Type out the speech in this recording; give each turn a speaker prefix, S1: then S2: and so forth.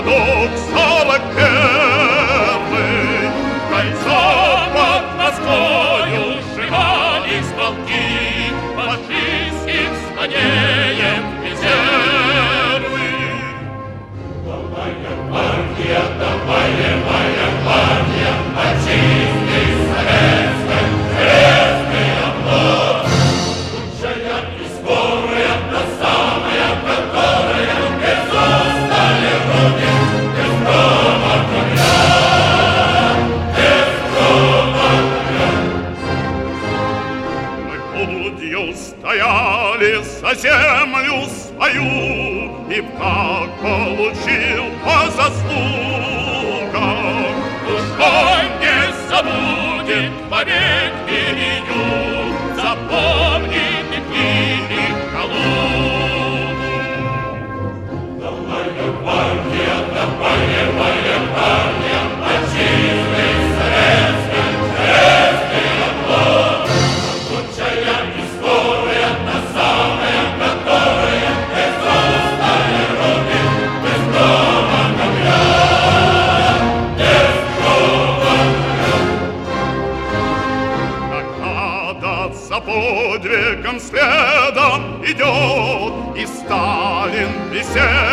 S1: Городок 41-й, кольцо под Москвою сжигались полки фашистских злодеев резервы. Давай-я, партия, отчизны советской, крестный оплот. Лучшая из скорая, та самая, которая без устали руки, без дома короля, без дома короля. Мы полудью стояли за землю свою, и как получил по заслугам, душой не забудет повек Берию, запомнит и книги Калугу. Давай-я, партия, отчизны советской, крестный оплот. Лучшая история, та самая, которая без устали руки, без дома короля, без дома короля. Когда за подвигом следом идет, и Сталин присел